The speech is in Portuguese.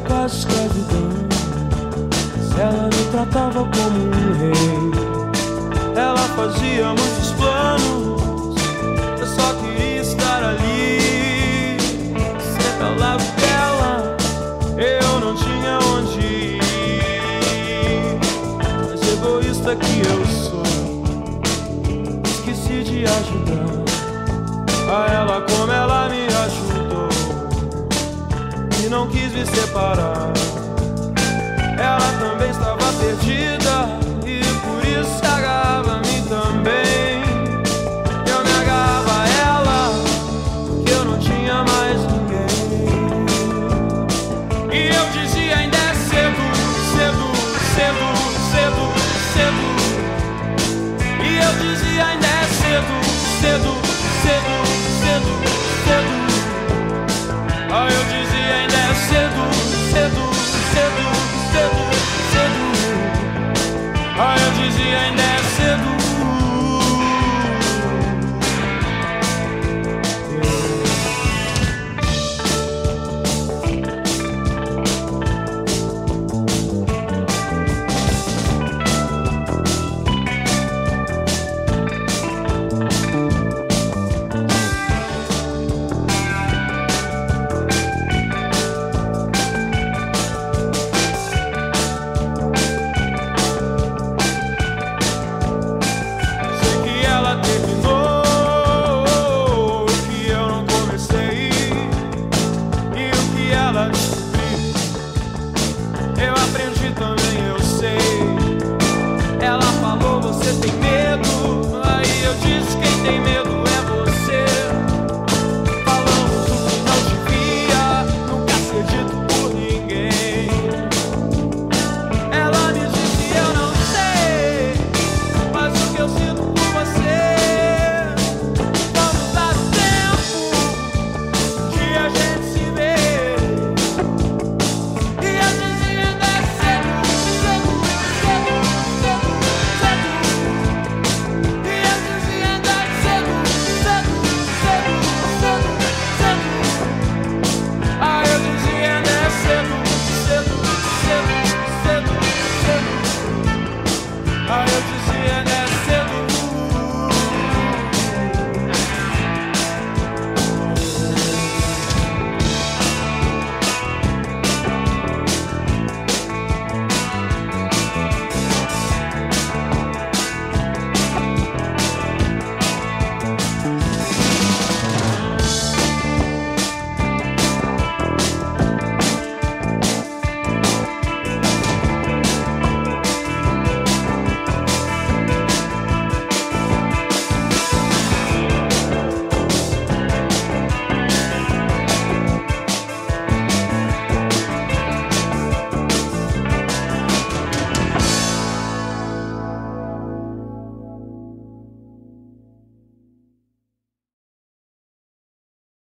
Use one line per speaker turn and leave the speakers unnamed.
quase escravidão. Mas ela me tratava como um rei. Ela fazia muitos planos, eu só queria estar ali. Sempre ao lado dela, eu não tinha onde ir. Mas egoísta que eu sou, esqueci de ajudar a ela como ela me ajudou, e não quis me separar. Ela também estava perdida,